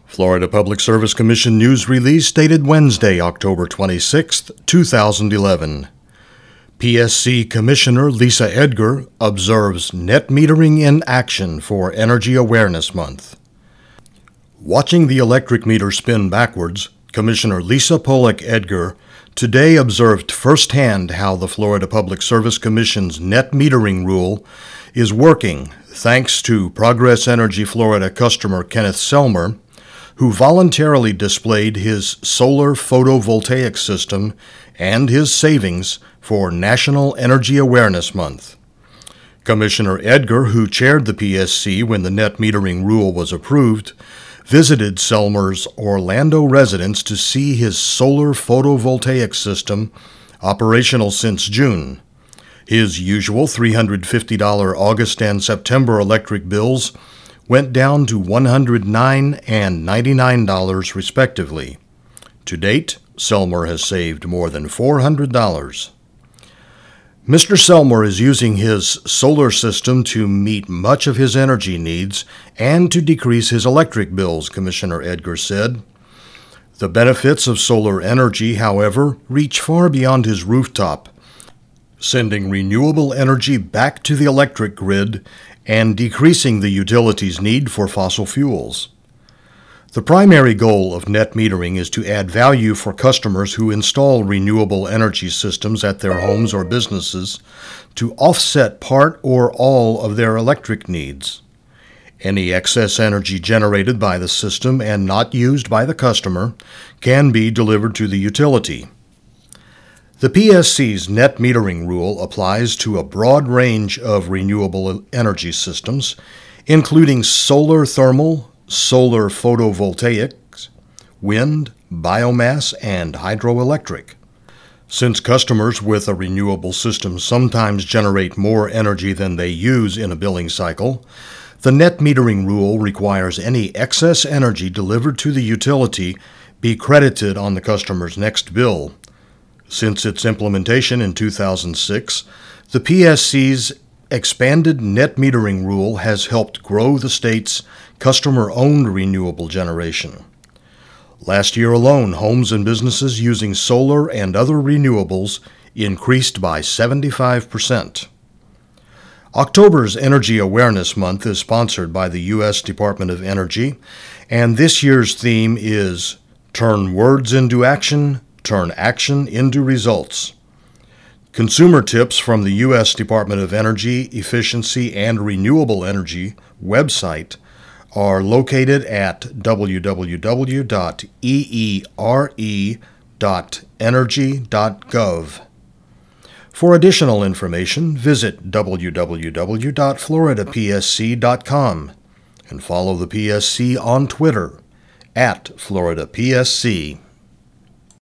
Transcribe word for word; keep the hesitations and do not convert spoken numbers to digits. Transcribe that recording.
Florida Public Service Commission news release dated Wednesday, October twenty-sixth, two thousand eleven. P S C Commissioner Lisa Edgar observes net metering in action for Energy Awareness Month. Watching the electric meter spin backwards, Commissioner Lisa Pollack Edgar today observed firsthand how the Florida Public Service Commission's net metering rule is working thanks to Progress Energy Florida customer Kenneth Selmer, who voluntarily displayed his solar photovoltaic system and his savings for National Energy Awareness Month. Commissioner Edgar, who chaired the P S C when the net metering rule was approved, visited Selmer's Orlando residence to see his solar photovoltaic system, operational since June. His usual three hundred fifty dollars August and September electric bills went down to one hundred nine dollars and ninety-nine dollars respectively. To date, Selmer has saved more than four hundred dollars. Mister Selmer is using his solar system to meet much of his energy needs and to decrease his electric bills, Commissioner Edgar said. The benefits of solar energy, however, reach far beyond his rooftop, sending renewable energy back to the electric grid and decreasing the utility's need for fossil fuels. The primary goal of net metering is to add value for customers who install renewable energy systems at their homes or businesses to offset part or all of their electric needs. Any excess energy generated by the system and not used by the customer can be delivered to the utility. The P S C's net metering rule applies to a broad range of renewable energy systems, including solar thermal, solar photovoltaics, wind, biomass, and hydroelectric. Since customers with a renewable system sometimes generate more energy than they use in a billing cycle, the net metering rule requires any excess energy delivered to the utility be credited on the customer's next bill. Since its implementation in two thousand six, the P S C's expanded net metering rule has helped grow the state's customer-owned renewable generation. Last year alone, homes and businesses using solar and other renewables increased by seventy-five percent. October's Energy Awareness Month is sponsored by the U S Department of Energy, and this year's theme is Turn Words into Action, Turn action into results. Consumer tips from the U S Department of Energy, Efficiency, and Renewable Energy website are located at w w w dot e e r e dot energy dot gov. For additional information, visit w w w dot florida p s c dot com and follow the P S C on Twitter at Florida P S C.